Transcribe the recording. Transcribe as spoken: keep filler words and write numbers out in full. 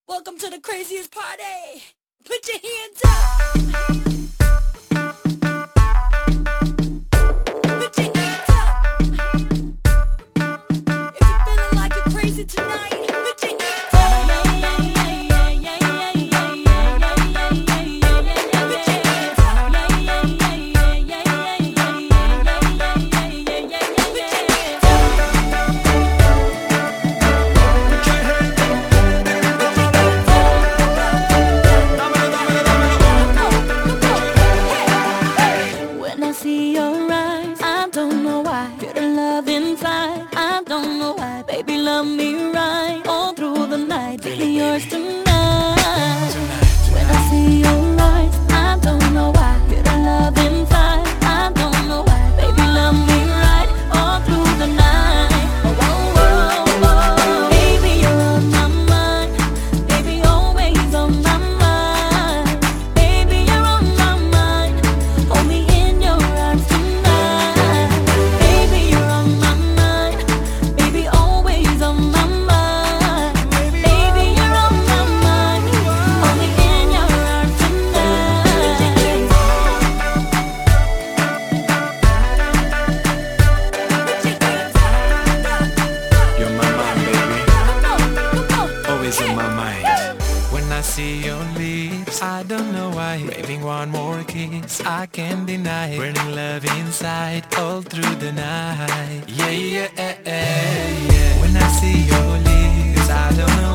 Welcome to the craziest party. Put your hands up. Put your hands up. If you're feeling like you're crazy tonight, put your hands up. When I see your eyes, I don't know why. Feel the love inside, I don't know why. Baby, love me right all through the night. Really yours tonight. When I see your eyes, I don't know why. Feel the love inside, I don't know why. Baby, love me right all through the night. Oh, oh, oh, oh. Baby, you're on my mind. Baby, always on my mind. Baby, you're on my mind. Hold me in your arms tonight. Baby, you're on my mind. Baby, always on my mind. Baby, you're on my mind. Hold me in your arms tonight. You're my mind, baby. Always in my mind. When I see your lips, I don't know why. Craving one more kiss, I can't deny. Burning love inside all through the night. Yeah, yeah, yeah, yeah. When I see your lips, I don't know